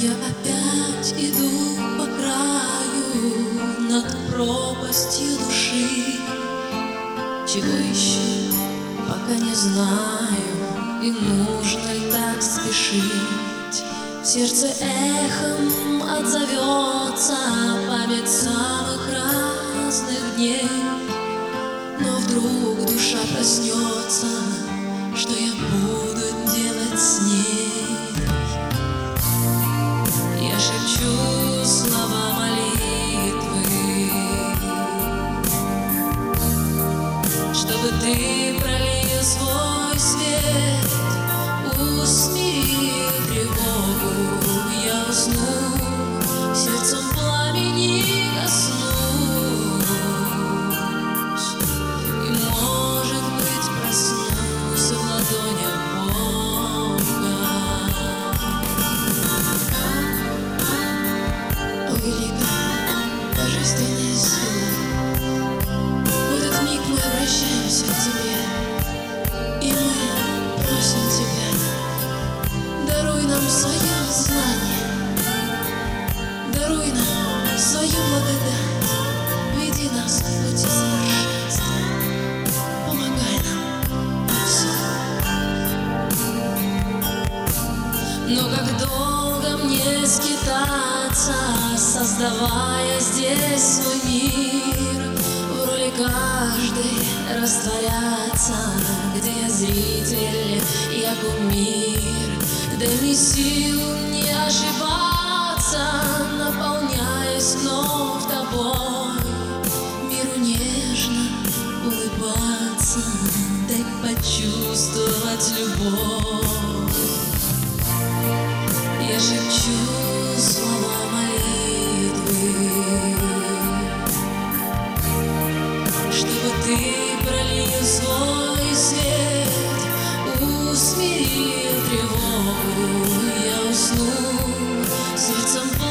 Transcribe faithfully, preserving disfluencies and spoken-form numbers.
Я опять иду по краю над пропастью души. Чего ищу, пока не знаю, и нужно ли так спешить. В сердце эхом отзовется память самых разных дней. Но вдруг душа проснется, что я буду делать с ней? Я шепчу слова молитвы, чтобы ты пролил свой свет, усмирил тревогу. Я усну, сердцем пламени коснусь, и, может быть, проснусь в ладонях Бога. О, великая божественная сила, в этот миг мы обращаемся к Тебе, и мы просим Тебя: даруй нам свое знание, даруй нам свою благодать, веди нас в пути совершенства, помогай нам во всем. Но как долго мне скитаться, создавая здесь свой мир, в роли каждой растворяться, где я зритель, я кумир. Дай мне силу не ошибаться, наполняясь вновь Тобой, миру нежно улыбаться, дай почувствовать любовь. Я шепчу слова молитвы, чтобы Ты пролил свой свет, усмирил тревогу. Я усну, сердцем